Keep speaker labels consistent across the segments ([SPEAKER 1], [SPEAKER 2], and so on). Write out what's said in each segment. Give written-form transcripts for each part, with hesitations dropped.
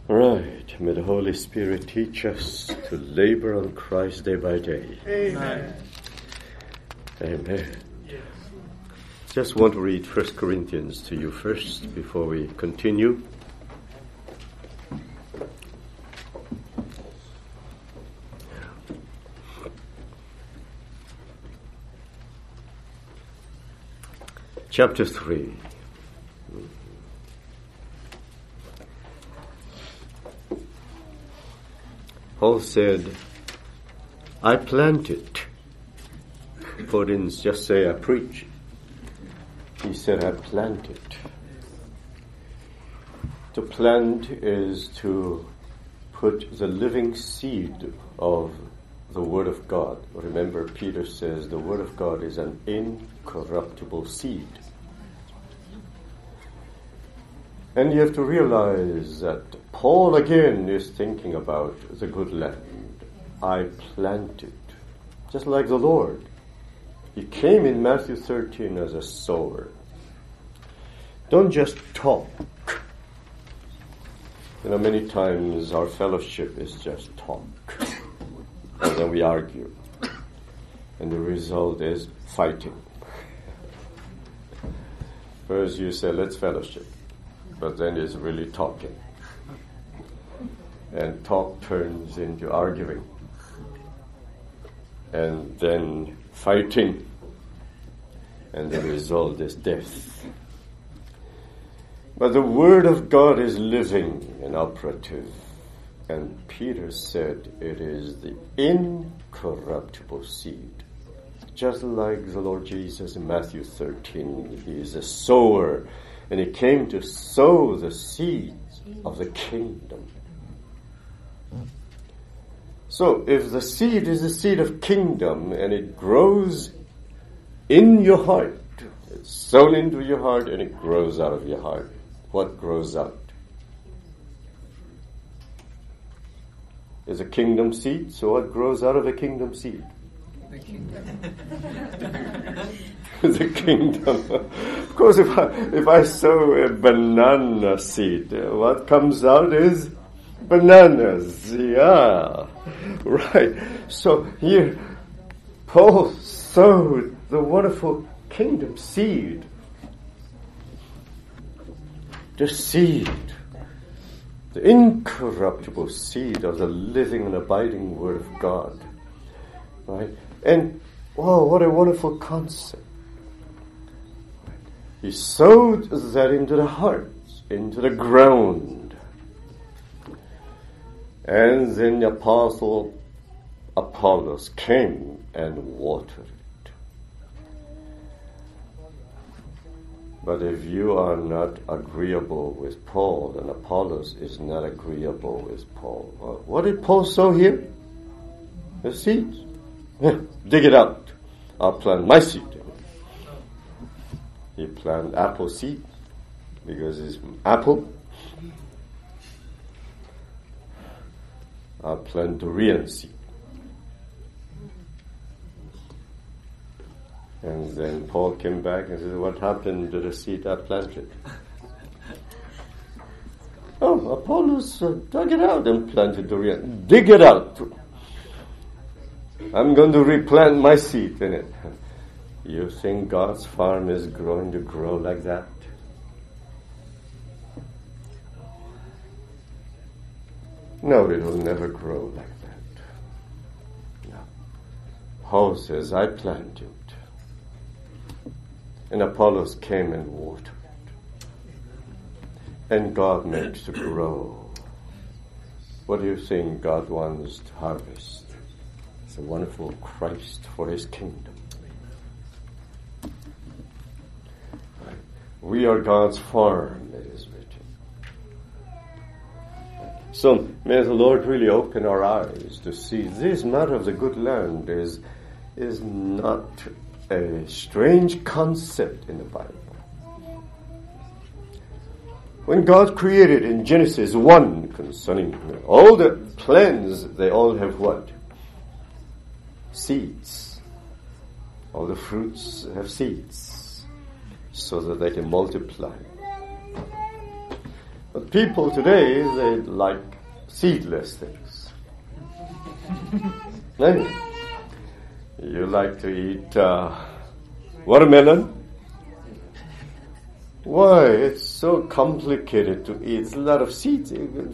[SPEAKER 1] Right. May the Holy Spirit teach us to labor on Christ day by day.
[SPEAKER 2] Amen.
[SPEAKER 1] Amen. Yes. Just want to read 1 Corinthians to you first before we continue. Chapter 3. Paul said, I planted. Paul didn't just say I preach. He said I planted. To plant is to put the living seed of the Word of God. Remember, Peter says the Word of God is an incorruptible seed. And you have to realize that Paul again is thinking about the good land. I planted. Just like the Lord. He came in Matthew 13 as a sower. Don't just talk. Many times our fellowship is just talk. And then we argue. And the result is fighting. First you say, let's fellowship. But then it's really talking. And talk turns into arguing. And then fighting. And the result is death. But the Word of God is living and operative. And Peter said it is the incorruptible seed. Just like the Lord Jesus in Matthew 13, he is a sower. And he came to sow the seeds of the kingdom. So if the seed is the seed of kingdom and it grows in your heart, it's sown into your heart and it grows out of your heart. What grows out? Is a kingdom seed, so what grows out of a kingdom seed?
[SPEAKER 2] The kingdom.
[SPEAKER 1] The kingdom. Of course, if I sow a banana seed, what comes out is bananas. Yeah, right. So here, Paul sowed the wonderful kingdom seed. The seed, the incorruptible seed of the living and abiding Word of God. Right? And, wow, what a wonderful concept. He sowed that into the hearts, into the ground. And then the apostle Apollos came and watered it. But if you are not agreeable with Paul, then Apollos is not agreeable with Paul. What did Paul sow here? The seeds. Dig it out. I'll plant my seed. He planted apple seed because it's apple. I'll plant durian seed. And then Paul came back and said, what happened to the seed I planted? Oh, Apollos dug it out and planted durian. Dig it out. I'm going to replant my seed in it. You think God's farm is going to grow like that? No, it will never grow like that. No. Paul says, I planted. And Apollos came and watered it. And God made it to grow. What do you think God wants to harvest? It's a wonderful Christ for His kingdom. We are God's farm, it is written. So may the Lord really open our eyes to see this matter of the good land is not a strange concept in the Bible. When God created in Genesis 1 concerning all the plants, they all have what? Seeds. All the fruits have seeds so that they can multiply. But people today, they like seedless things. Right? You like to eat watermelon? Why? It's so complicated to eat. It's a lot of seeds. And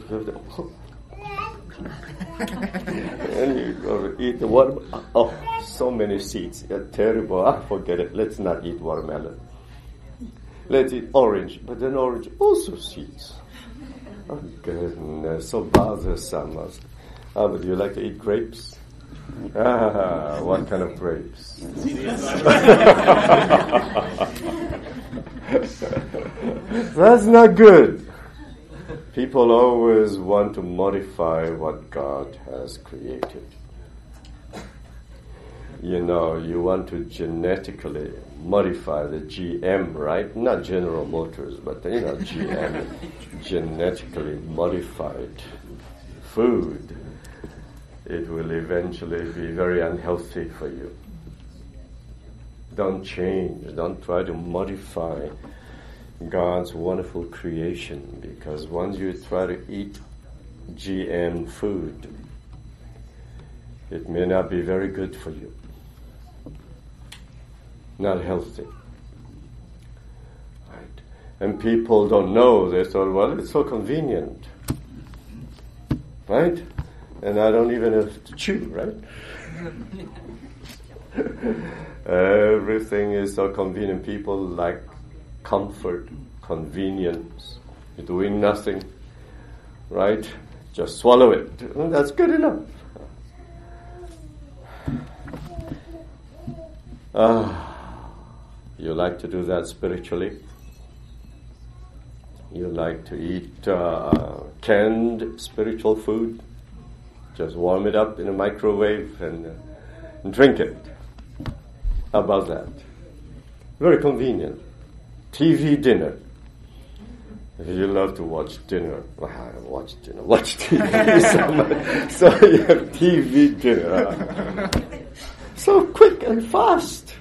[SPEAKER 1] you go to eat the watermelon. Oh, so many seeds. They're terrible. Forget it. Let's not eat watermelon. Let's eat orange. But then orange also seeds. Oh, goodness. So bothersome. Would you like to eat grapes? What kind of grapes? That's not good. People always want to modify what God has created. You know, you want to genetically modify the GM, right? Not General Motors, but GM, genetically modified food. It will eventually be very unhealthy for you. Don't change. Don't try to modify God's wonderful creation, because once you try to eat GM food, it may not be very good for you. Not healthy. Right? And people don't know. They thought, well, it's so convenient. Right? And I don't even have to chew, right? Everything is so convenient. People like comfort, convenience, doing nothing, right? Just swallow it. And that's good enough. You like to do that spiritually? You like to eat canned spiritual food? Just warm it up in a microwave and drink it. How about that? Very convenient. TV dinner. If you love to watch dinner, watch TV. So you have TV dinner. So quick and fast.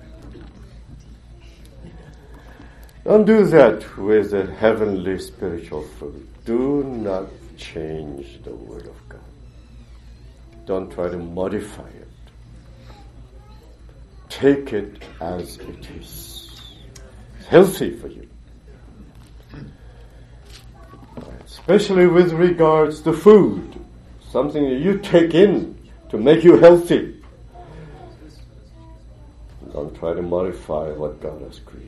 [SPEAKER 1] Don't do that with the heavenly spiritual food. Do not change the Word of God. Don't try to modify it. Take it as it is. It's healthy for you. Especially with regards to food. Something that you take in to make you healthy. Don't try to modify what God has created.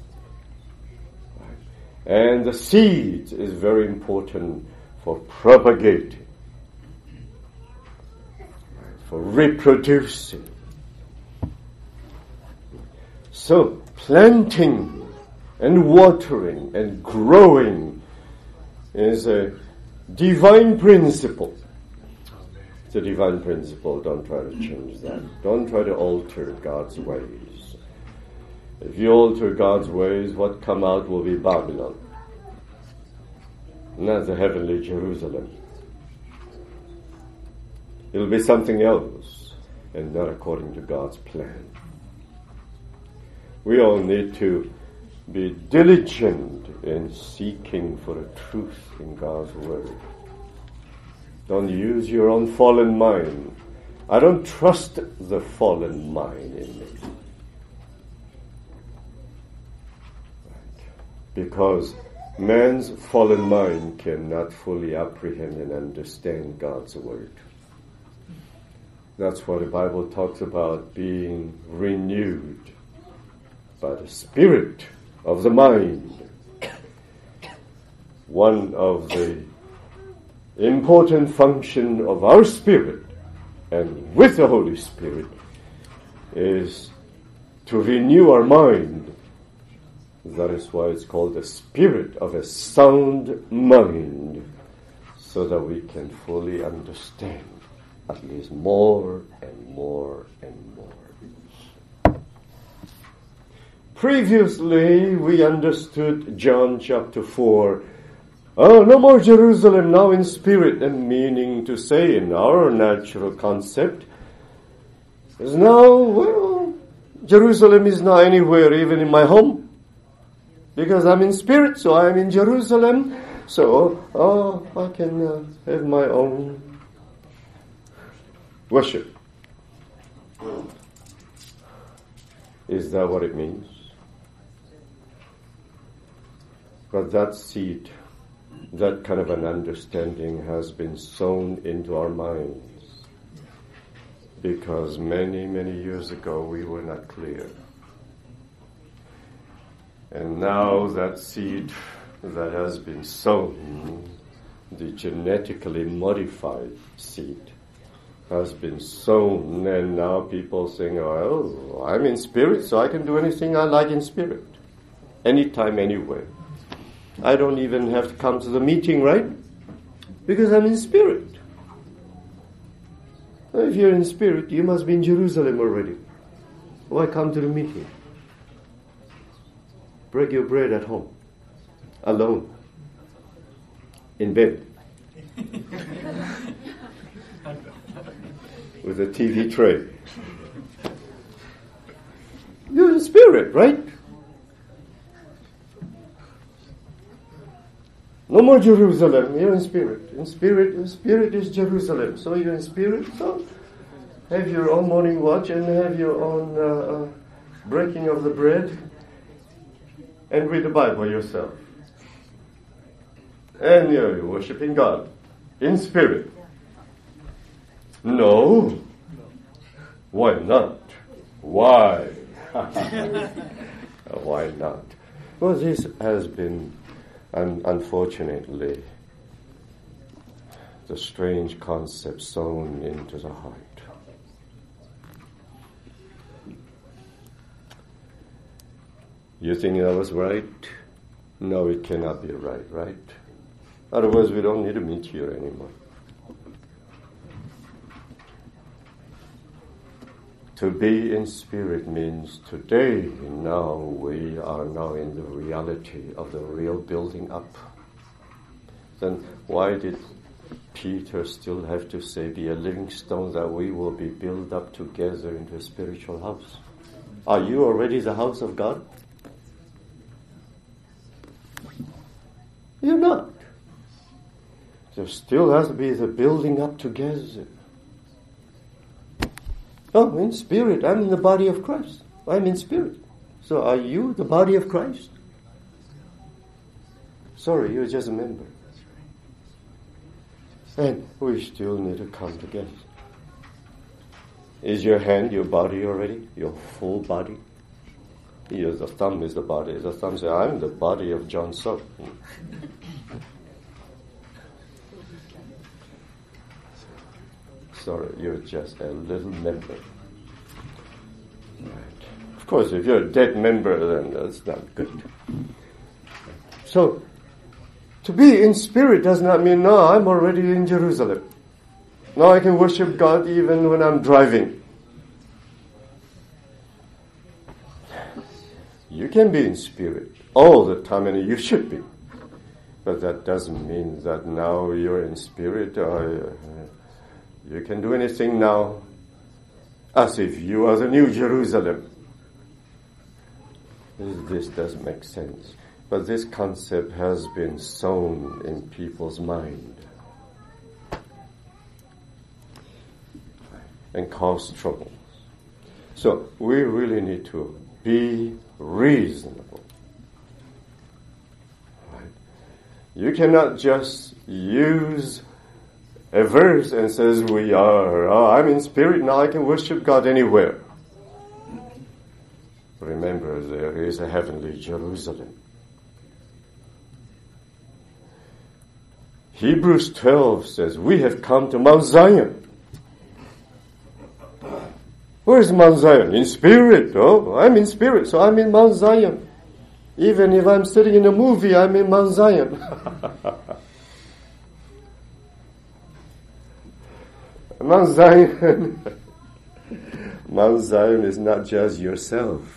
[SPEAKER 1] And the seed is very important for propagating, for reproducing. So planting and watering and growing is a divine principle. It's a divine principle. Don't try to change that. Don't try to alter God's ways. If you alter God's ways, what come out will be Babylon, not the heavenly Jerusalem. It'll be something else, and not according to God's plan. We all need to be diligent in seeking for the truth in God's Word. Don't use your own fallen mind. I don't trust the fallen mind in me. Because man's fallen mind cannot fully apprehend and understand God's Word. That's what the Bible talks about, being renewed by the Spirit of the mind. One of the important functions of our spirit and with the Holy Spirit is to renew our mind. That is why it's called the spirit of a sound mind, so that we can fully understand at least more and more and more. Previously, we understood John chapter 4. Oh, no more Jerusalem, now in spirit, and meaning to say in our natural concept is now, well, Jerusalem is not anywhere, even in my home. Because I'm in spirit, so I'm in Jerusalem. So, I can have my own worship. Is that what it means? But that seed, that kind of an understanding has been sown into our minds because many, many years ago we were not clear. And now that seed that has been sown, the genetically modified seed, has been sown, and now people saying, oh, I'm in spirit, so I can do anything I like in spirit. Anytime, anywhere. I don't even have to come to the meeting, right? Because I'm in spirit. If you're in spirit, you must be in Jerusalem already. Why come to the meeting? Break your bread at home. Alone. In bed. With a TV tray. You're in spirit, right? No more Jerusalem, you're in spirit. In spirit is Jerusalem. So you're in spirit, so have your own morning watch and have your own breaking of the bread and read the Bible yourself. And you're worshiping God in spirit. No. Why not? Why? Why not? Well, this has been, unfortunately, the strange concept sown into the heart. You think that was right? No, it cannot be right, right? Otherwise, we don't need to meet here anymore. To be in spirit means today, now, we are now in the reality of the real building up. Then why did Peter still have to say, be a living stone, that we will be built up together into a spiritual house? Are you already the house of God? You're not. There still has to be the building up together. Oh, in spirit. I'm in the body of Christ. I'm in spirit. So are you the body of Christ? Sorry, you're just a member. And we still need to come together. Is your hand your body already? Your full body? Yes, the thumb is the body. The thumb says, I'm the body of John Sok. Sorry, you're just a little member. Right. Of course, if you're a dead member, then that's not good. So, to be in spirit does not mean, no, I'm already in Jerusalem. Now I can worship God even when I'm driving. You can be in spirit all the time, and you should be. But that doesn't mean that now you're in spirit, you can do anything now as if you are the New Jerusalem. This doesn't make sense. But this concept has been sown in people's mind and caused trouble. So we really need to be reasonable. Right? You cannot just use a verse and says I'm in spirit, now I can worship God anywhere. Remember, there is a heavenly Jerusalem. Hebrews 12 says, we have come to Mount Zion. Where is Mount Zion? In spirit. Oh, I'm in spirit, so I'm in Mount Zion. Even if I'm sitting in a movie, I'm in Mount Zion. Mount Zion is not just yourself.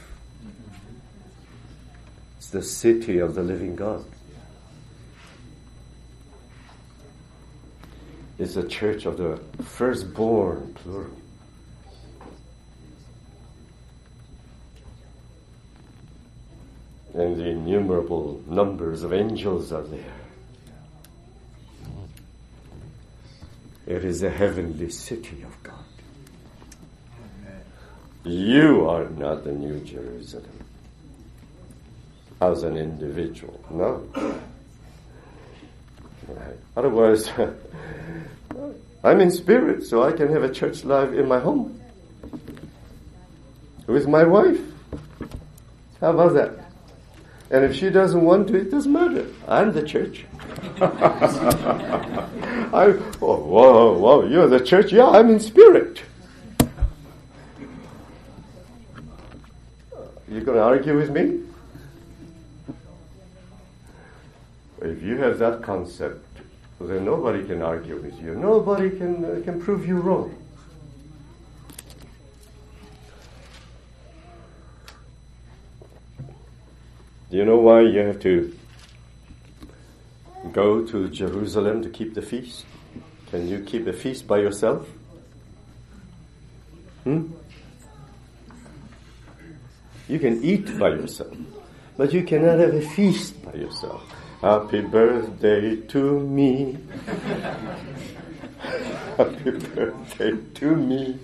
[SPEAKER 1] It's the city of the living God. It's the church of the firstborn, plural. And the innumerable numbers of angels are there. It is a heavenly city of God. You are not the New Jerusalem as an individual. No. Right. Otherwise, I'm in spirit, so I can have a church life in my home with my wife. How about that? And if she doesn't want to, it doesn't matter. I'm the church. Whoa, you're the church? Yeah, I'm in spirit. You going to argue with me? If you have that concept, then nobody can argue with you. Nobody can prove you wrong. Do you know why you have to go to Jerusalem to keep the feast? Can you keep a feast by yourself? You can eat by yourself, but you cannot have a feast by yourself. Happy birthday to me. Happy birthday to me.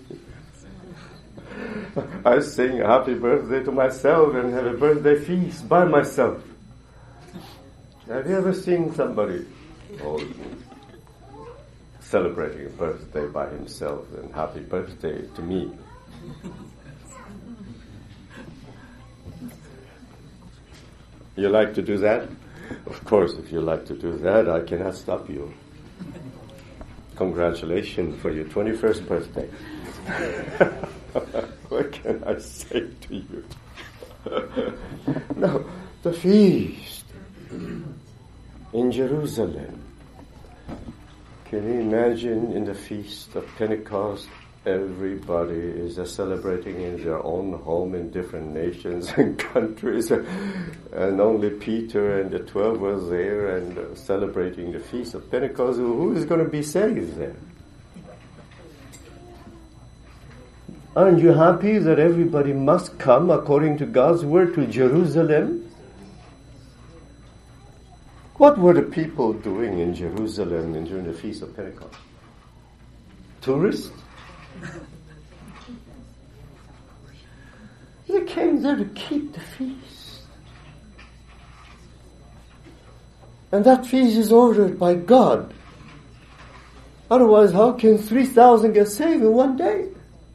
[SPEAKER 1] I sing happy birthday to myself and have a birthday feast by myself. Have you ever seen somebody celebrating a birthday by himself and happy birthday to me? You like to do that? Of course, if you like to do that, I cannot stop you. Congratulations for your 21st birthday. What can I say to you? No, the feast in Jerusalem. Can you imagine in the feast of Pentecost, everybody is celebrating in their own home in different nations and countries, and only Peter and the 12 were there and celebrating the feast of Pentecost. Who is going to be saved there? Aren't you happy that everybody must come according to God's word to Jerusalem? What were the people doing in Jerusalem during the Feast of Pentecost? Tourists? They came there to keep the feast. And that feast is ordered by God. Otherwise, how can 3,000 get saved in one day?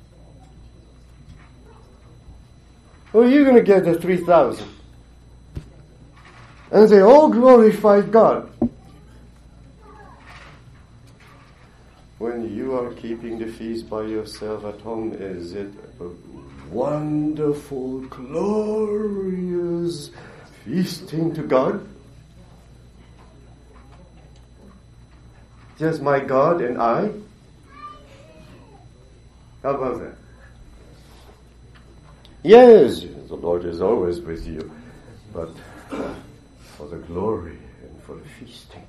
[SPEAKER 1] Where are you going to get the 3,000? And they all glorified God. When you are keeping the feast by yourself at home, is it a wonderful, glorious feasting to God? Just my God and I? How about that? Yes, the Lord is always with you, but for the glory and for the feasting.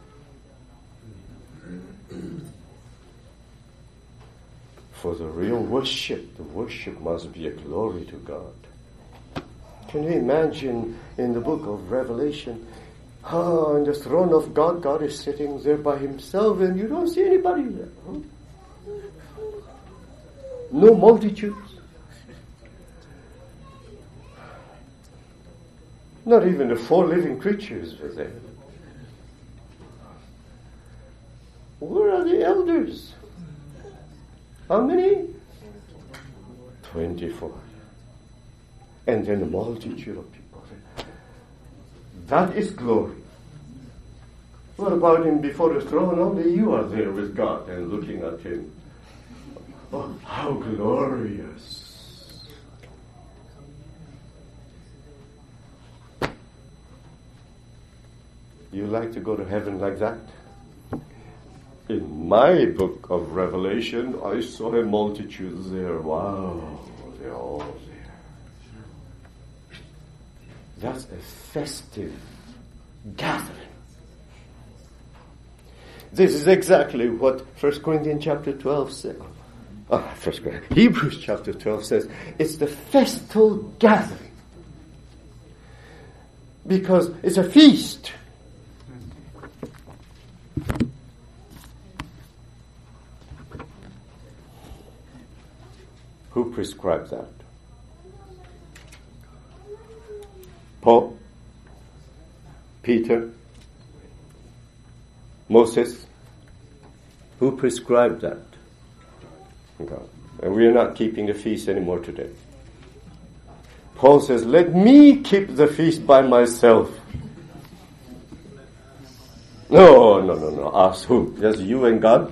[SPEAKER 1] For the real worship, the worship must be a glory to God. Can you imagine in the book of Revelation, on the throne of God, God is sitting there by himself and you don't see anybody there. Huh? No multitudes. Not even the 4 living creatures were there. Where are the elders? How many? 24. And then a multitude of people. That is glory. What about him before the throne? Only you are there with God and looking at him. Oh, how glorious. You like to go to heaven like that? In my book of Revelation, I saw a multitude there. Wow, they're all there. That's a festive gathering. This is exactly what 1 Corinthians chapter 12 says. Hebrews chapter 12 says. It's the festal gathering. Because it's a feast. Who prescribed that? Paul? Peter? Moses? Who prescribed that? God. And we are not keeping the feast anymore today. Paul says, let me keep the feast by myself. No. Ask who? Just you and God?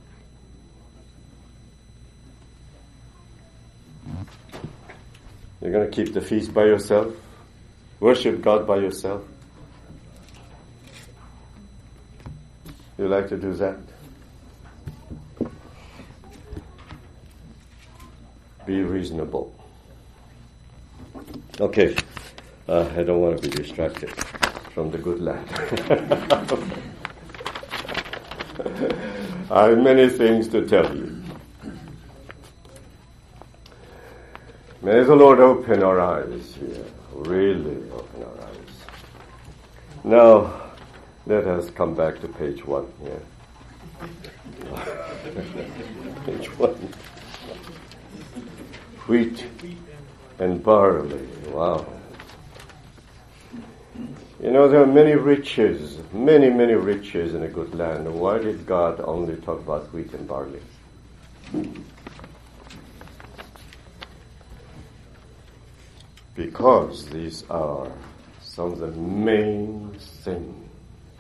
[SPEAKER 1] You're going to keep the feast by yourself? Worship God by yourself? You like to do that? Be reasonable. Okay. I don't want to be distracted from the good land. I have many things to tell you. May the Lord open our eyes here. Really open our eyes. Now, let us come back to page 1 here. Page 1. Wheat and barley. Wow. You know, there are many riches, many riches in a good land. Why did God only talk about wheat and barley? Because these are some of the main things,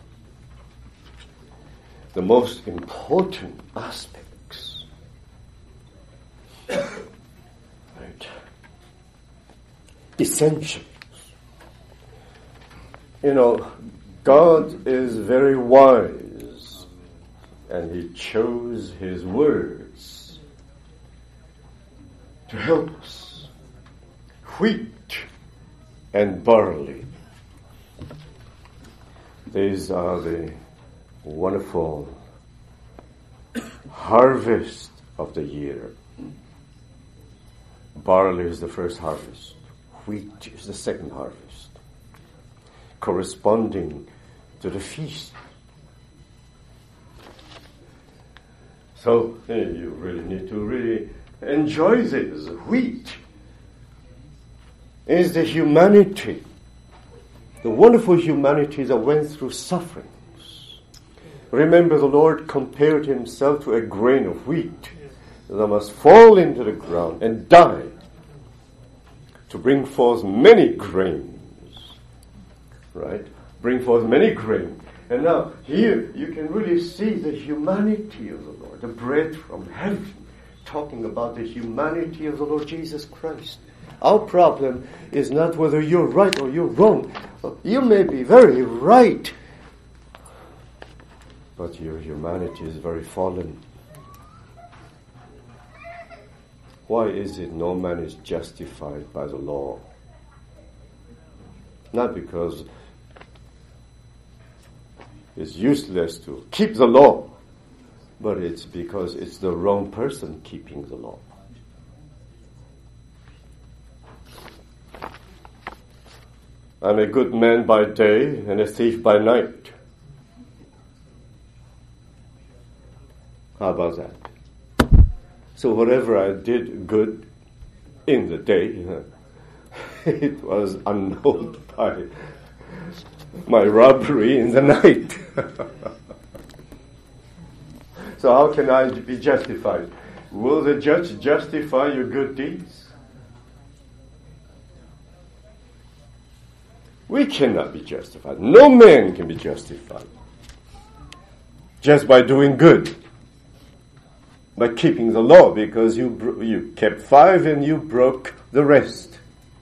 [SPEAKER 1] the most important aspects. Right? Essentials. You know, God is very wise, and He chose His words to help us. Wheat and barley. These are the wonderful harvest of the year. Barley is the first harvest. Wheat is the second harvest, corresponding to the feast. So you really need to really enjoy this. Wheat is the humanity, the wonderful humanity that went through sufferings. Remember, the Lord compared Himself to a grain of wheat that must fall into the ground and die to bring forth many grains. Right? Bring forth many grains. And now, here, you can really see the humanity of the Lord, the bread from heaven, talking about the humanity of the Lord Jesus Christ. Our problem is not whether you're right or you're wrong. You may be very right, but your humanity is very fallen. Why is it no man is justified by the law? Not because it's useless to keep the law, but it's because it's the wrong person keeping the law. I'm a good man by day and a thief by night. How about that? So whatever I did good in the day, it was annulled by my robbery in the night. So how can I be justified? Will the judge justify your good deeds? We cannot be justified. No man can be justified just by doing good, by keeping the law, because you kept 5 and you broke the rest.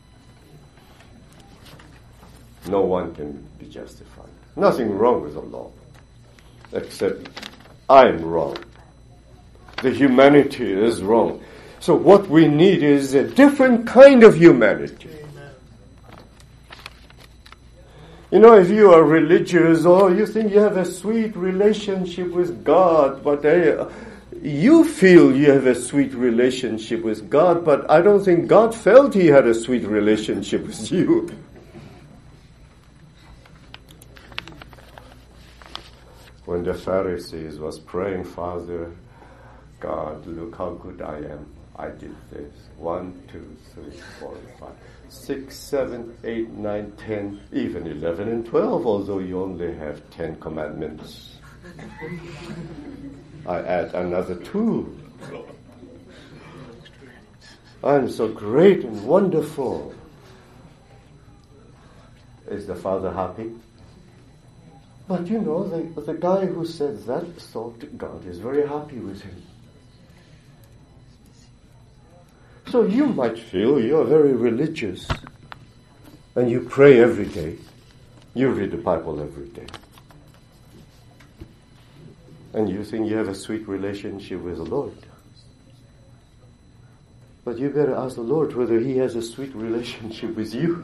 [SPEAKER 1] No one can be justified. Nothing wrong with the law, except I'm wrong. The humanity is wrong. So what we need is a different kind of humanity. You know, if you are religious or you think you have a sweet relationship with God, but you feel you have a sweet relationship with God, but I don't think God felt He had a sweet relationship with you. When the Pharisees was praying, Father God, look how good I am. I did this. 1, 2, 3, 4, 5, 6, 7, 8, 9, 10, even 11 and 12, although you only have 10 commandments. I add another 2. I'm so great and wonderful. Is the Father happy? But you know, the guy who said that thought God is very happy with him. So you might feel you're very religious and you pray every day. You read the Bible every day. And you think you have a sweet relationship with the Lord. But you better ask the Lord whether He has a sweet relationship with you.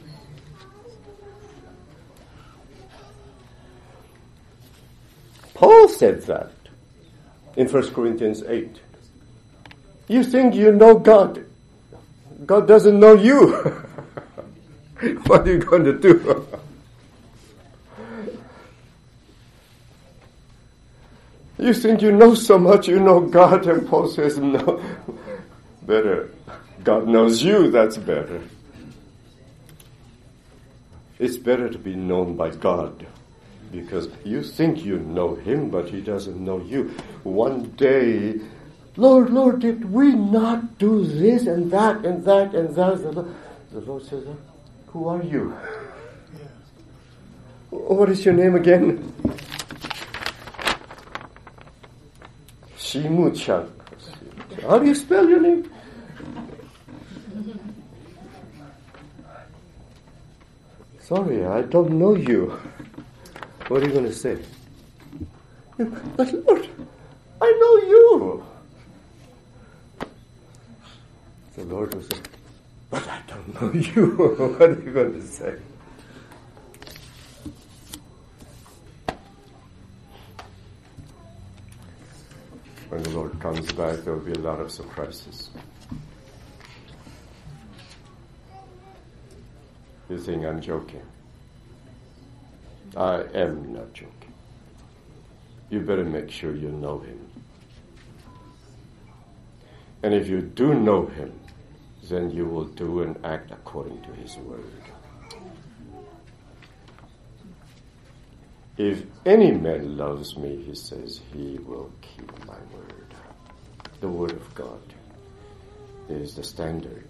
[SPEAKER 1] Paul said that in 1 Corinthians 8. You think you know God. God doesn't know you. What are you going to do? You think you know so much, you know God, and Paul says, no, better. God knows you, that's better. It's better to be known by God, because you think you know Him, but He doesn't know you. One day, Lord, did we not do this and that and that and that? The Lord says, who are you? What is your name again? Shimu-chan. How do you spell your name? Sorry, I don't know you. What are you going to say? But Lord, I know you. The Lord will say, but I don't know you. What are you going to say? When the Lord comes back, there will be a lot of surprises. You think I'm joking? I am not joking. You better make sure you know Him. And if you do know Him, then you will do and act according to His word. If any man loves me, He says, he will keep my word. The word of God is the standard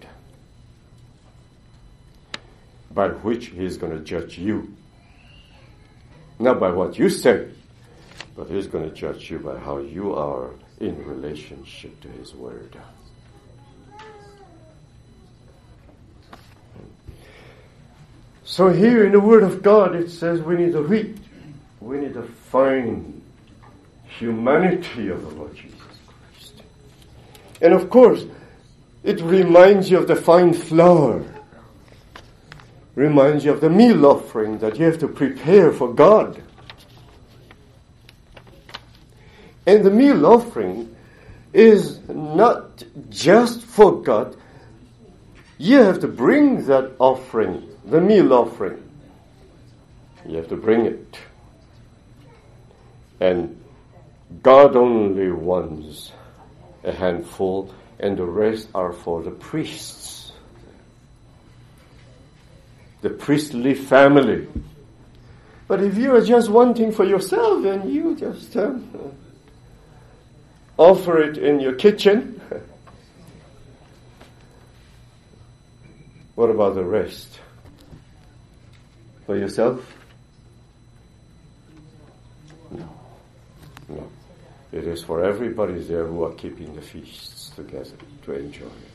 [SPEAKER 1] by which He is going to judge you. Not by what you say, but He's going to judge you by how you are in relationship to His word. So here in the Word of God it says we need to read. We need to find humanity of the Lord Jesus Christ. And of course, it reminds you of the fine flour. Reminds you of the meal offering that you have to prepare for God. And the meal offering is not just for God. You have to bring that offering, the meal offering. You have to bring it. And God only wants a handful, and the rest are for the priests. The priestly family. But if you are just wanting for yourself, and you just offer it in your kitchen, what about the rest? For yourself? No. It is for everybody there who are keeping the feasts together to enjoy it.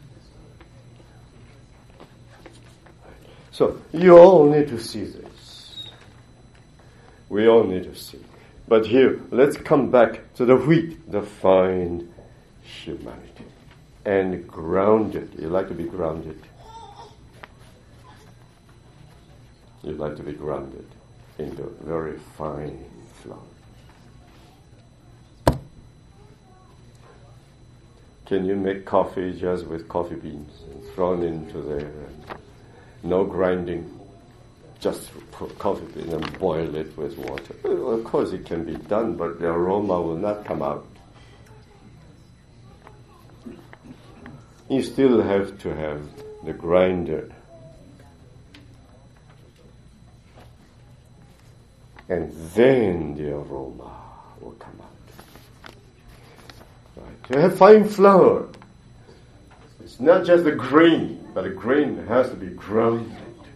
[SPEAKER 1] So, you all need to see this. We all need to see. But here, let's come back to the wheat, the fine humanity. And grounded. You like to be grounded? You like to be grounded in the very fine flour. Can you make coffee just with coffee beans and thrown into there? No grinding, just put coffee bean and boil it with water. Well, of course it can be done, but the aroma will not come out. you still have to have the grinder. And then the aroma will come out. Right. To have fine flour, it's not just the grain, but the grain has to be grounded.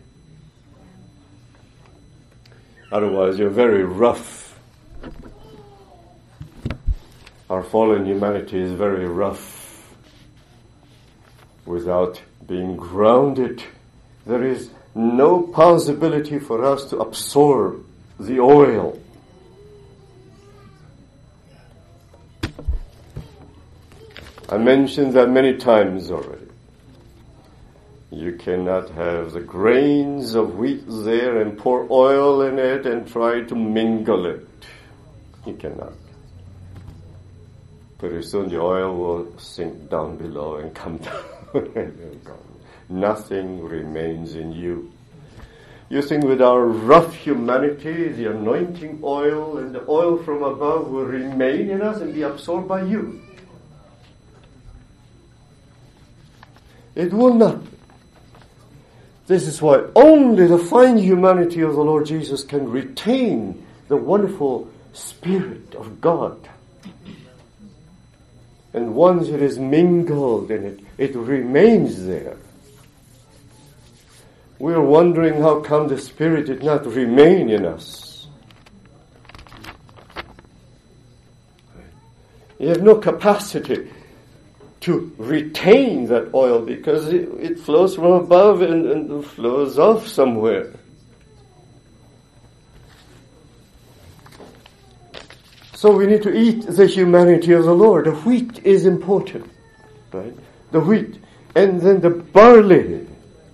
[SPEAKER 1] Otherwise, you're very rough. Our fallen humanity is very rough. Without being grounded, there is no possibility for us to absorb the oil. I mentioned that many times already. You cannot have the grains of wheat there and pour oil in it and try to mingle it. You cannot. Pretty soon the oil will sink down below and come down. Nothing remains in you. You think with our rough humanity, the anointing oil and the oil from above will remain in us and be absorbed by you. It will not. This is why only the fine humanity of the Lord Jesus can retain the wonderful Spirit of God. And once it is mingled in it, it remains there. We are wondering how come the Spirit did not remain in us. You have no capacity to retain that oil because it flows from above and flows off somewhere. So we need to eat the humanity of the Lord. The wheat is important, right? The wheat. And then the barley,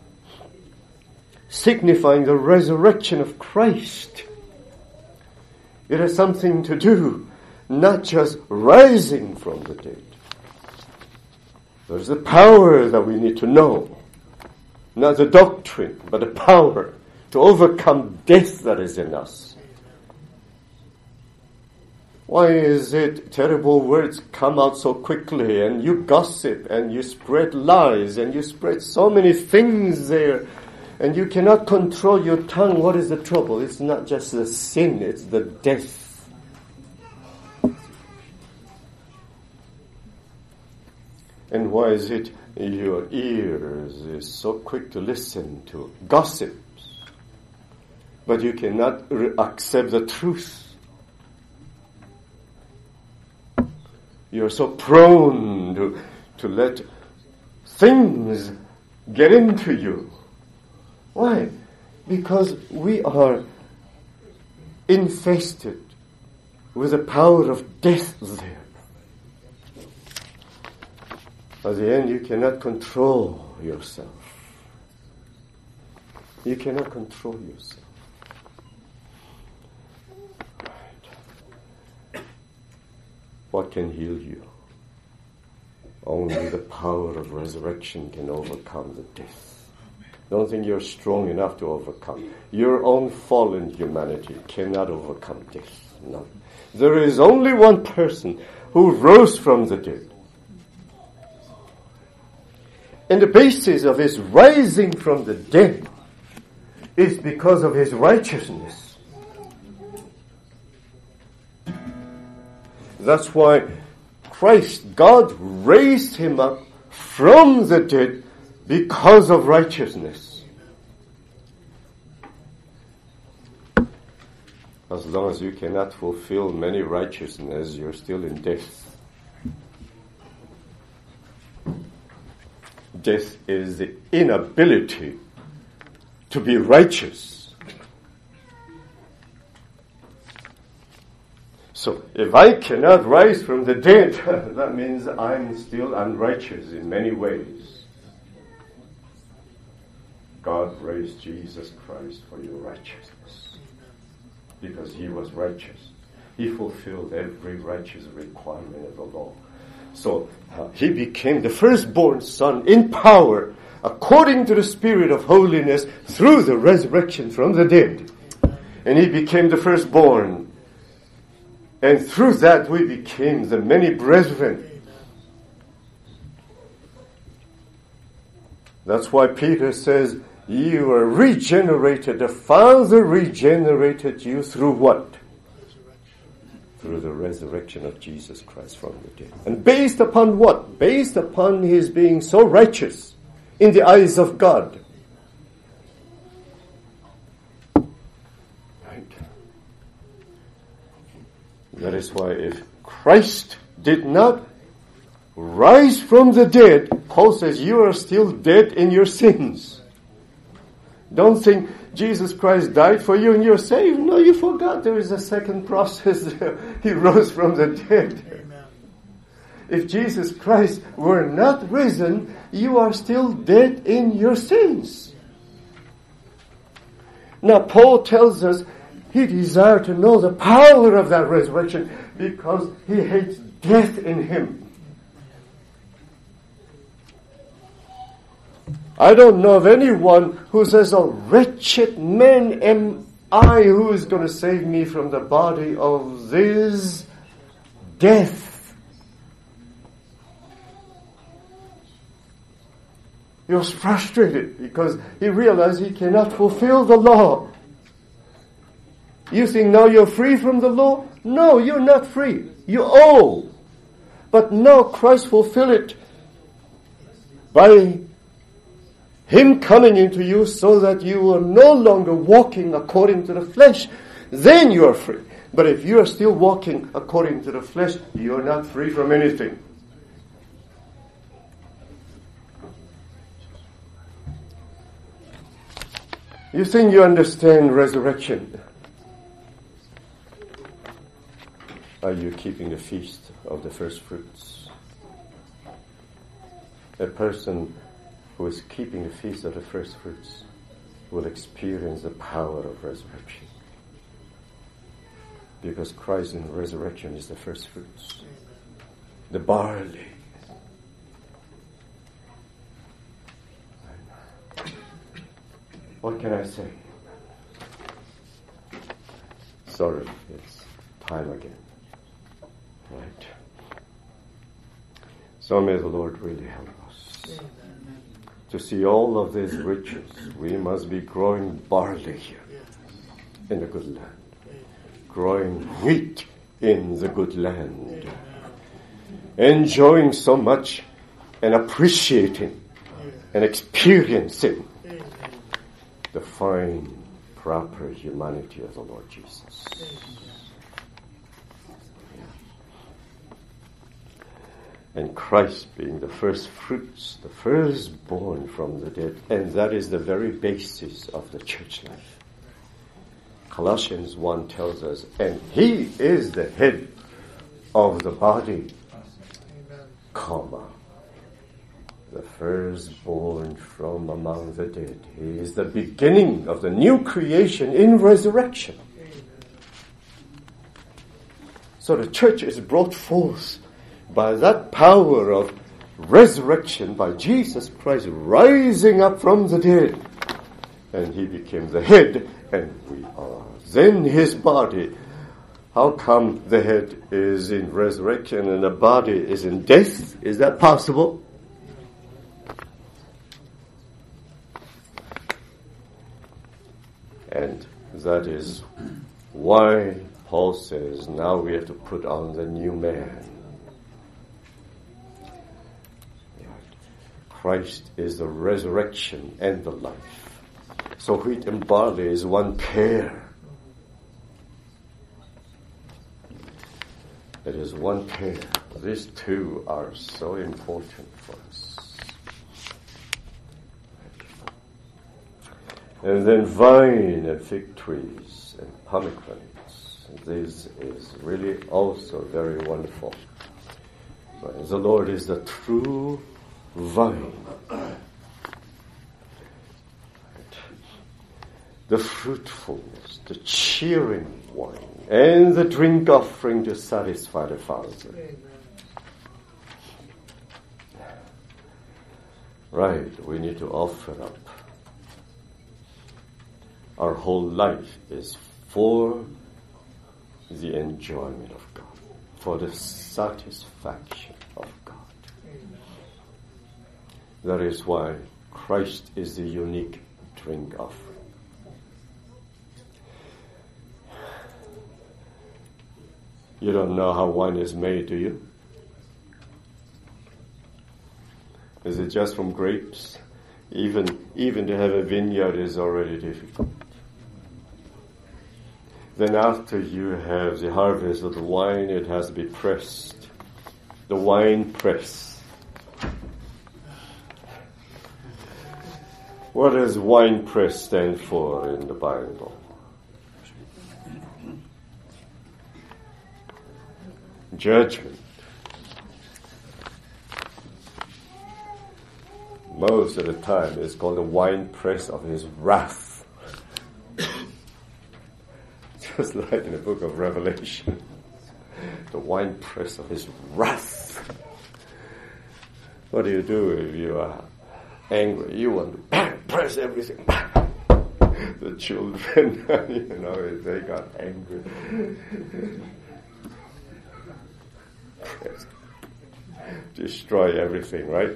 [SPEAKER 1] signifying the resurrection of Christ. It has something to do, not just rising from the dead. There's the power that we need to know. Not the doctrine, but the power to overcome death that is in us. Why is it terrible words come out so quickly and you gossip and you spread lies and you spread so many things there and you cannot control your tongue? What is the trouble? It's not just the sin, it's the death. And why is it your ears is so quick to listen to gossips, but you cannot accept the truth? You're so prone to let things get into you. Why? Because we are infested with the power of death there. At the end, you cannot control yourself. You cannot control yourself. Right. What can heal you? Only the power of resurrection can overcome the death. Don't think you're strong enough to overcome. Your own fallen humanity cannot overcome death. No. There is only one person who rose from the dead. And the basis of his rising from the dead is because of his righteousness. That's why Christ, God raised him up from the dead because of righteousness. As long as you cannot fulfill many righteousness, you're still in death. Death is the inability to be righteous. So, if I cannot rise from the dead, that means I'm still unrighteous in many ways. God raised Jesus Christ for your righteousness, because he was righteous. He fulfilled every righteous requirement of the law. So he became the firstborn son in power, according to the Spirit of holiness, through the resurrection from the dead. And he became the firstborn. And through that we became the many brethren. That's why Peter says, you are regenerated. The Father regenerated you through what? Through the resurrection of Jesus Christ from the dead. And based upon what? Based upon his being so righteous in the eyes of God. Right? That is why if Christ did not rise from the dead, Paul says you are still dead in your sins. Don't think Jesus Christ died for you and you're saved. No, you forgot there is a second process there. He rose from the dead. Amen. If Jesus Christ were not risen, you are still dead in your sins. Now Paul tells us he desired to know the power of that resurrection because he hates death in him. I don't know of anyone who says, "Oh, wretched man am I, who is going to save me from the body of this death?" He was frustrated because he realized he cannot fulfill the law. You think now you're free from the law? No, you're not free. You owe. But now Christ fulfilled it by him coming into you so that you are no longer walking according to the flesh. Then you are free. But if you are still walking according to the flesh, you are not free from anything. You think you understand resurrection? Are you keeping the feast of the first fruits? A person who is keeping the feast of the first fruits will experience the power of resurrection. Because Christ in resurrection is the first fruits. The barley. What can I say? Sorry, it's time again. Right. So may the Lord really help us. To see all of these riches, we must be growing barley here in the good land. Growing wheat in the good land. Enjoying so much and appreciating and experiencing the fine, proper humanity of the Lord Jesus. And Christ being the first fruits, the firstborn from the dead. And that is the very basis of the church life. Colossians 1 tells us, and he is the head of the body, comma, the firstborn from among the dead. He is the beginning of the new creation in resurrection. So the church is brought forth by that power of resurrection, by Jesus Christ rising up from the dead. And he became the head, and we are then his body. How come the head is in resurrection and the body is in death? Is that possible? And that is why Paul says, now we have to put on the new man. Christ is the resurrection and the life. So wheat and barley is one pair. It is one pair. These two are so important for us. And then vine and fig trees and pomegranates. This is really also very wonderful. The Lord is the true vine. The fruitfulness, the cheering wine, and the drink offering to satisfy the Father. Right, we need to offer up. Our whole life is for the enjoyment of God, for the satisfaction of God. That is why Christ is the unique drink offering. You don't know how wine is made, do you? Is it just from grapes? Even to have a vineyard is already difficult. Then after you have the harvest of the wine, it has to be pressed. The wine press. What does wine press stand for in the Bible? Judgment. Most of the time it's called the wine press of his wrath. Just like in the book of Revelation. The wine press of his wrath. What do you do if you are angry? You want to press everything. The children, if they got angry. Destroy everything, right?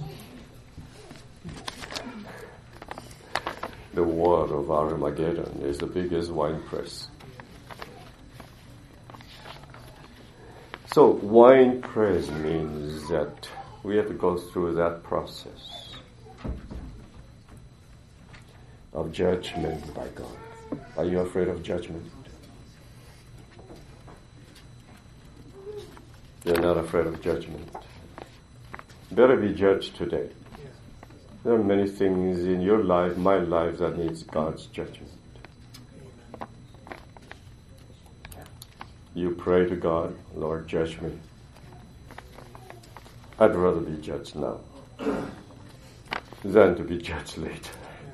[SPEAKER 1] The war of Armageddon is the biggest wine press. So wine press means that we have to go through that process of judgment by God. Are you afraid of judgment? You're not afraid of judgment. Better be judged today. There are many things in your life, my life, that needs God's judgment. You pray to God, Lord, judge me. I'd rather be judged now than to be judged later.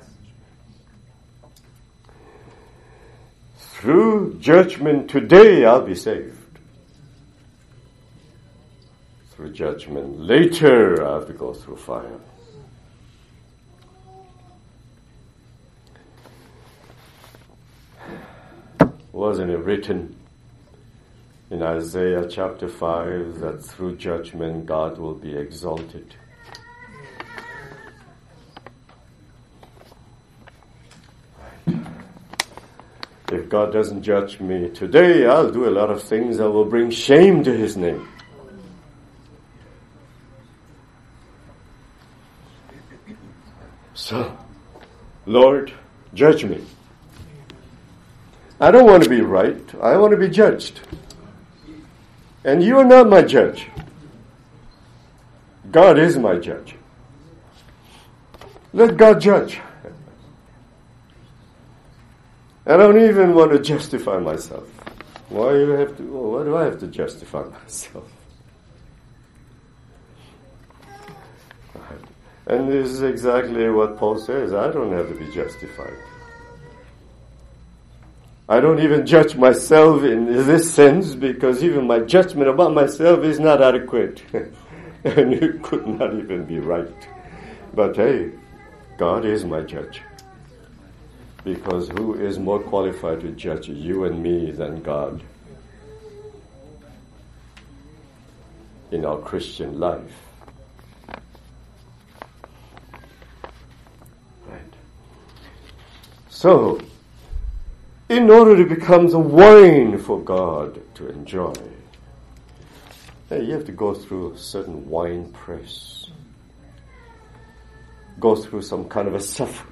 [SPEAKER 1] Through judgment today, I'll be saved. Through judgment later, I have to go through fire. Wasn't it written in Isaiah chapter 5 that through judgment God will be exalted? If God doesn't judge me today, I'll do a lot of things that will bring shame to His name. So, Lord, judge me. I don't want to be right. I want to be judged. And you are not my judge. God is my judge. Let God judge. I don't even want to justify myself. Why do I have to justify myself? And this is exactly what Paul says. I don't have to be justified. I don't even judge myself in this sense, because even my judgment about myself is not adequate. And it could not even be right. But hey, God is my judge. Because who is more qualified to judge you and me than God in our Christian life? Right. So, in order to become the wine for God to enjoy, you have to go through a certain wine press. Go through some kind of a suffering.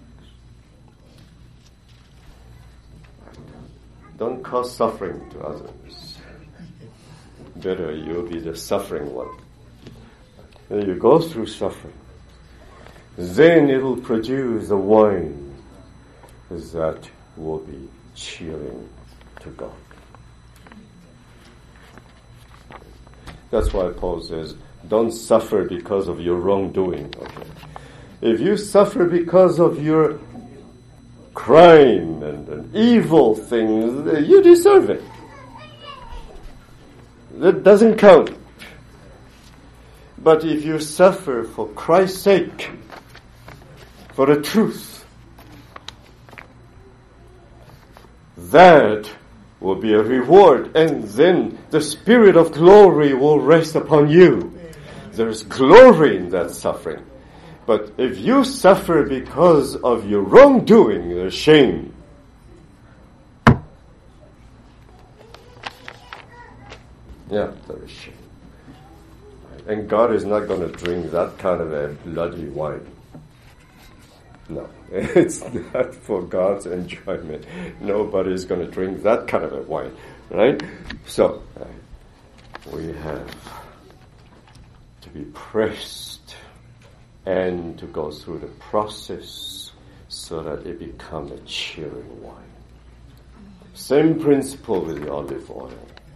[SPEAKER 1] Don't cause suffering to others. Better you'll be the suffering one. And you go through suffering. Then it will produce the wine that will be cheering to God. That's why Paul says, don't suffer because of your wrongdoing. Okay? If you suffer because of your crime and evil things, you deserve it. That doesn't count. But if you suffer for Christ's sake, for the truth, that will be a reward, and then the Spirit of glory will rest upon you. There's glory in that suffering. But if you suffer because of your wrongdoing, the shame, yeah, there is shame. And God is not going to drink that kind of a bloody wine. No, it's not for God's enjoyment. Nobody's going to drink that kind of a wine, right? So, we have to be pressed and to go through the process so that it becomes a cheering wine. Same principle with the olive oil.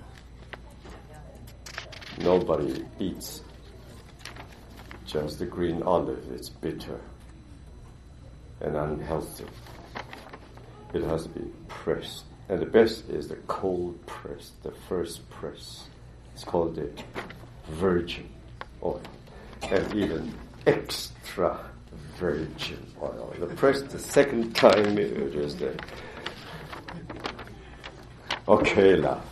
[SPEAKER 1] Nobody eats just the green olive. It's bitter and unhealthy. It has to be pressed. And the best is the cold press, the first press. It's called the virgin oil. And even extra virgin oil. The press the second time, it just okay, laugh.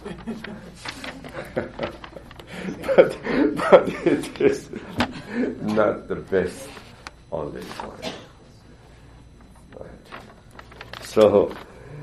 [SPEAKER 1] But it is not the best olive oil. Right. So,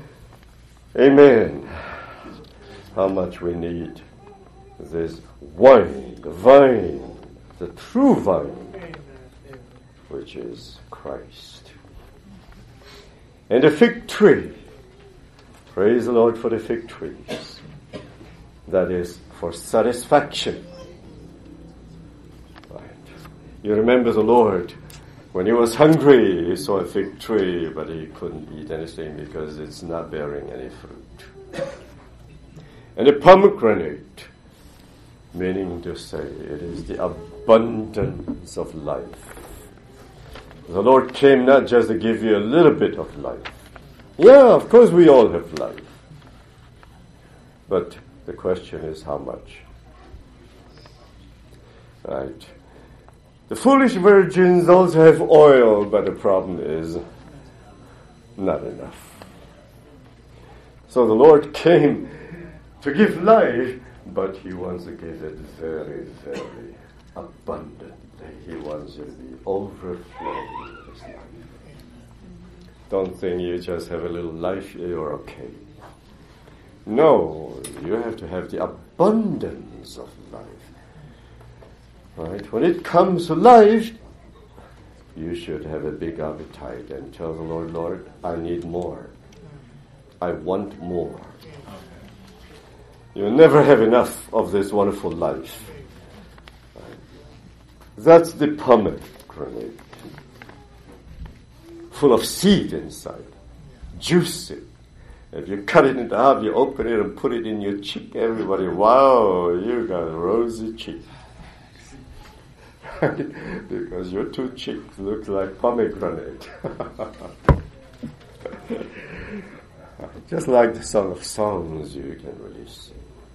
[SPEAKER 1] amen. How much we need this wine, the vine, the true vine, which is Christ. And the fig tree. Praise the Lord for the fig trees. That is for satisfaction. Right. You remember the Lord, when he was hungry, he saw a fig tree, but he couldn't eat anything because it's not bearing any fruit. And a pomegranate, meaning to say it is the abundance of life. The Lord came not just to give you a little bit of life. Yeah, of course we all have life. But the question is how much? Right. The foolish virgins also have oil, but the problem is not enough. So the Lord came to give life, but he wants to give it very, very abundantly. He wants you to be overflowing with his life. Don't think you just have a little life, you're okay. No, you have to have the abundance of life. Right? When it comes to life, you should have a big appetite and tell the Lord, Lord, I need more. I want more. You'll never have enough of this wonderful life. Right? That's the pomegranate. Full of seed inside. Juicy. If you cut it into half, you open it and put it in your cheek, everybody, wow, you got a rosy cheek. Because your two cheeks look like pomegranate. Just like the Song of Songs you can really sing.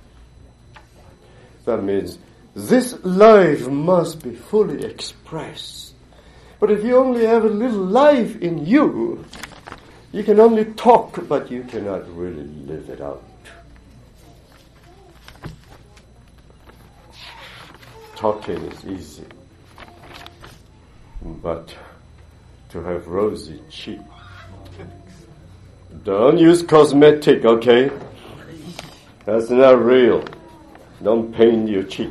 [SPEAKER 1] That means this life must be fully expressed. But if you only have a little life in you, you can only talk, but you cannot really live it out. Talking is easy, but to have rosy cheeks. Don't use cosmetic, okay? That's not real. Don't paint your cheek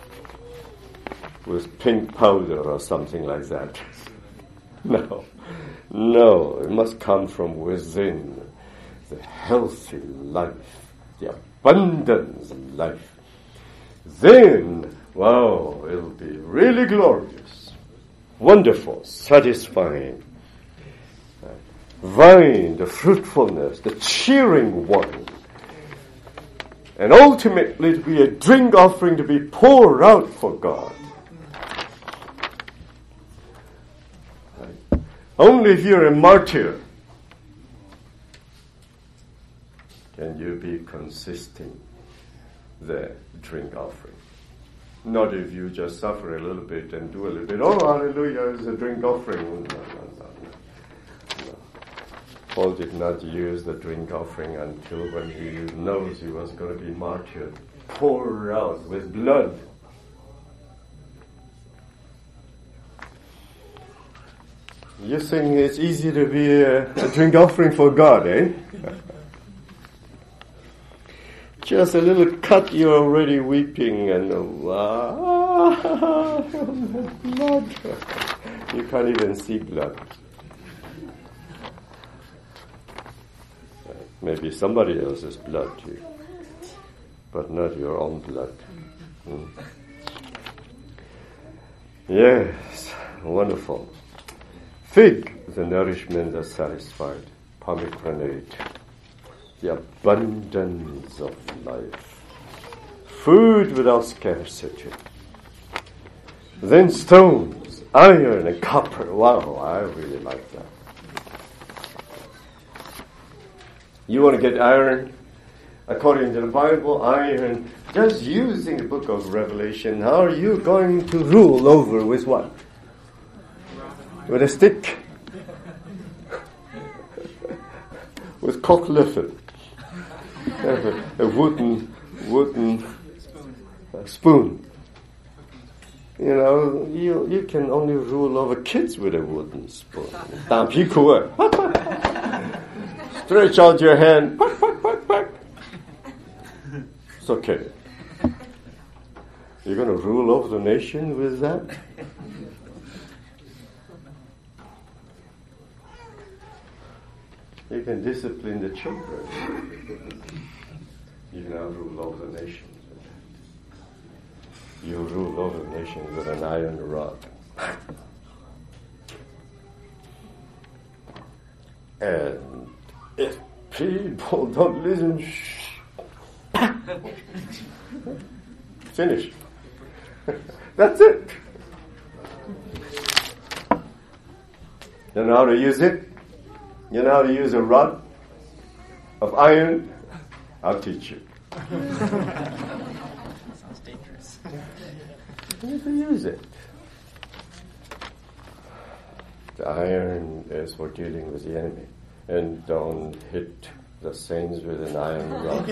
[SPEAKER 1] with pink powder or something like that. No, it must come from within. The healthy life, the abundance of life. Then, wow, it'll be really glorious, wonderful, satisfying. Vine, the fruitfulness, the cheering wine. And ultimately to be a drink offering to be poured out for God. Only if you're a martyr can you be consisting the drink offering. Not if you just suffer a little bit and do a little bit, oh, hallelujah, it's a drink offering. No. Paul did not use the drink offering until when he knows he was going to be martyred, poured out with blood. You think it's easy to be a drink offering for God, eh? Just a little cut, you're already weeping, and blood. You can't even see blood. Maybe somebody else's blood, but not your own blood. Yes, wonderful. Fig, the nourishment that satisfied. Pomegranate, the abundance of life. Food without scarcity. Then stones, iron and copper. Wow, I really like that. You want to get iron? According to the Bible, iron, just using the book of Revelation, how are you going to rule over with what? With a stick? With cockliffe. A wooden spoon. You know, you can only rule over kids with a wooden spoon. Stretch out your hand. It's okay. You're going to rule over the nation with that? You can discipline the children. You now rule over the nations. You rule over the nations with an iron rod. And if people don't listen, finish. That's it. You know how to use it? You know how to use a rod of iron? I'll teach you.
[SPEAKER 2] Sounds dangerous.
[SPEAKER 1] You can use it. The iron is for dealing with the enemy. And don't hit the saints with an iron rod.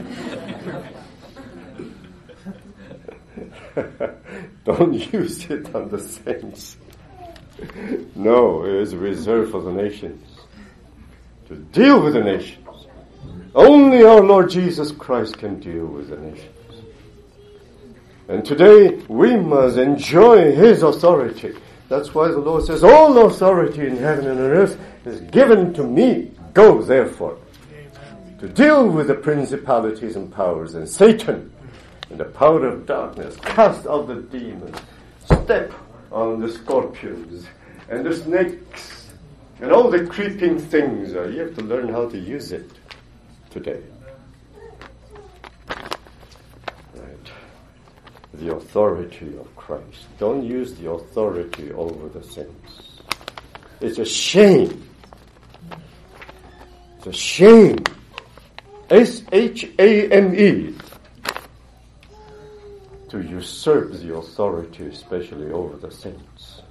[SPEAKER 1] Don't use it on the saints. No, it is reserved for the nations. To deal with the nations. Only our Lord Jesus Christ can deal with the nations. And today we must enjoy His authority. That's why the Lord says, all authority in heaven and on earth is given to me. Go, therefore, to deal with the principalities and powers and Satan and the power of darkness. Cast out the demons. Step on the scorpions and the snakes and all the creeping things. You have to learn how to use it today. Right. The authority of Christ. Don't use the authority over the saints. It's a shame. It's a shame. S-H-A-M-E. To usurp the authority, especially over the saints.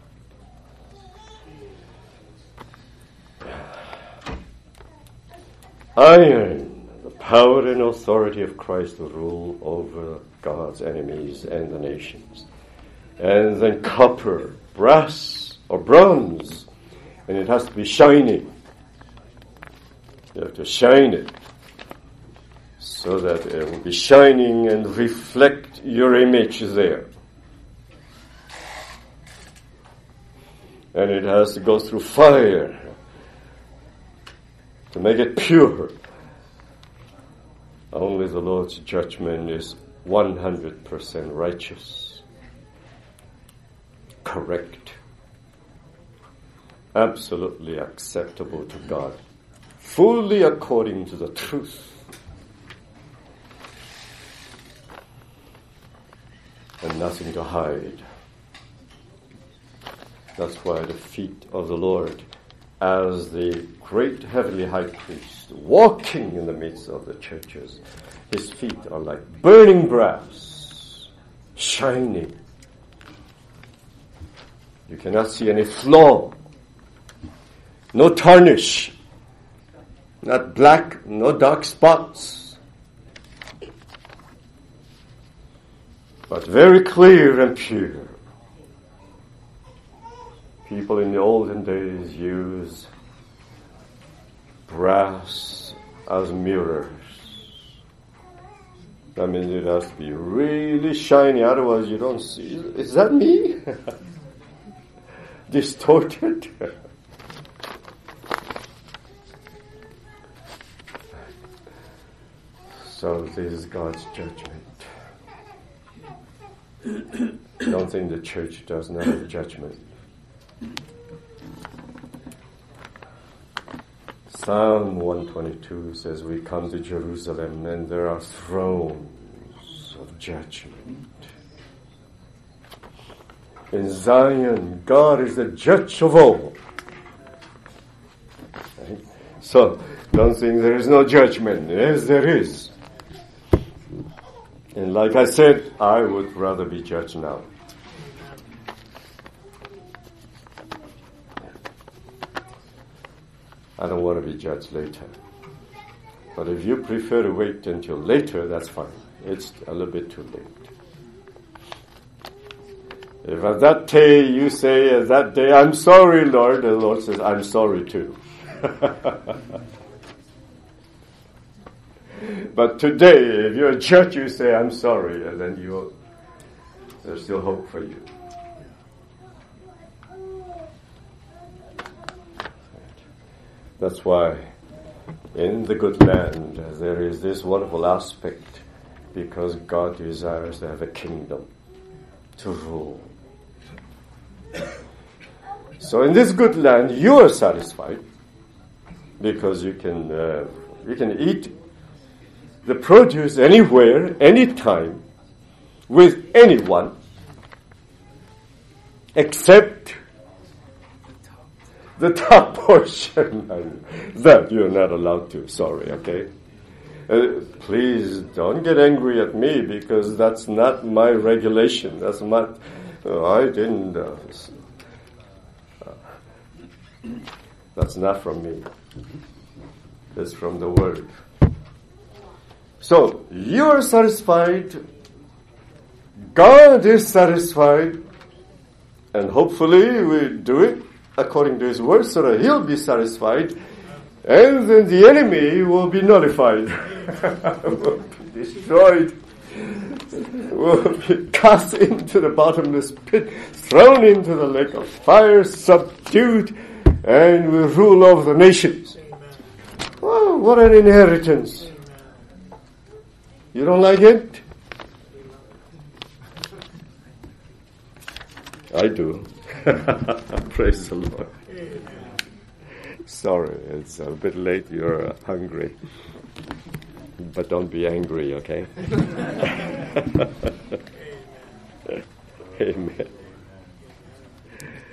[SPEAKER 1] Iron, the power and authority of Christ to rule over God's enemies and the nations. And then copper, brass or bronze, and it has to be shiny. You have to shine it so that it will be shining and reflect your image there. And it has to go through fire to make it pure. Only the Lord's judgment is 100% righteous, correct, absolutely acceptable to God, fully according to the truth. And nothing to hide. That's why the feet of the Lord, as the great heavenly high priest, walking in the midst of the churches, his feet are like burning brass, shining. You cannot see any flaw, no tarnish, not black, no dark spots, but very clear and pure. People in the olden days use brass as mirrors. That means it has to be really shiny, otherwise you don't see. Is that me? Distorted? So this is God's judgment. I don't think the church does not have judgment. Psalm 122 says, we come to Jerusalem and there are thrones of judgment. In Zion, God is the judge of all. Right? So, don't think there is no judgment. Yes, there is. And like I said, I would rather be judged now. I don't want to be judged later. But if you prefer to wait until later, that's fine. It's a little bit too late. If at that day you say, at that day, I'm sorry, Lord, the Lord says, I'm sorry too. But today, if you're a judge, you say, I'm sorry, and then there's still hope for you. That's why in the good land there is this wonderful aspect, because God desires to have a kingdom to rule. So in this good land you are satisfied because you can eat the produce anywhere, anytime, with anyone, except the top portion. That you're not allowed to. Sorry, okay? Please don't get angry at me, because that's not my regulation. That's not. I didn't. That's not from me. It's from the Word. So you are satisfied. God is satisfied, and hopefully we do it according to His word, so that He'll be satisfied, and then the enemy will be nullified, will be destroyed, will be cast into the bottomless pit, thrown into the lake of fire, subdued, and will rule over the nations. Oh, what an inheritance. You don't like it? I do. Praise the Lord. Sorry, it's a bit late. You're hungry. But don't be angry, okay? Amen.